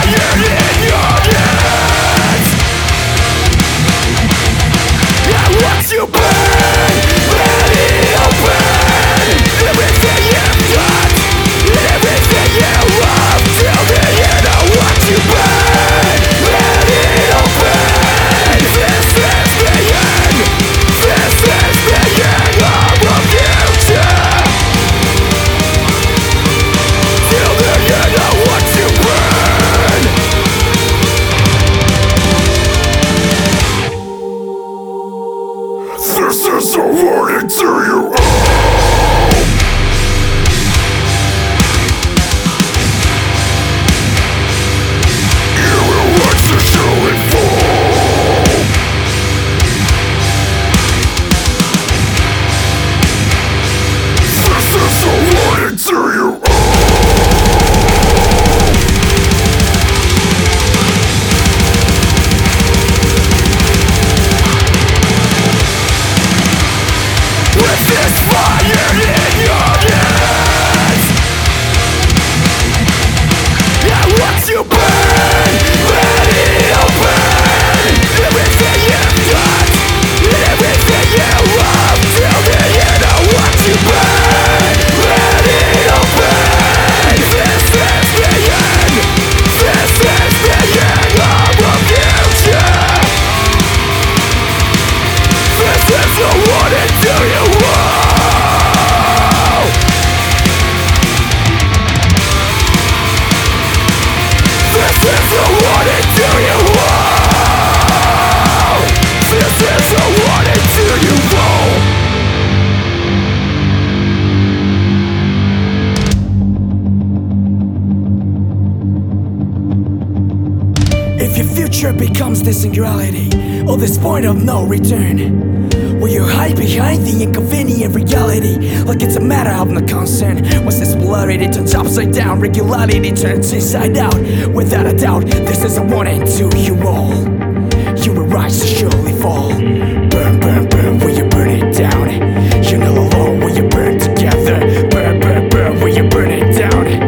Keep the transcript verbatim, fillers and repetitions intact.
This is a warning to you all. You will watch the show in full. This is a warning to you all. With this fire in your hands, I watch you burn. Let it open. Everything you've got, everything you love, till the end I watch you burn. Let it open. This is the end. This is the end of the future. This is a warning to you all. This is a warning to you all. This is a warning to you all. If your future becomes this reality, or this point of no return, will you hide behind the inconvenient reality like it's a matter of no concern? Once this polarity turns upside down, regularity turns inside out. Without a doubt, this is a warning to you all. You will rise to surely fall. Burn, burn, burn, will you burn it down? You're not alone, will you burn together? Burn, burn, burn, will you burn it down?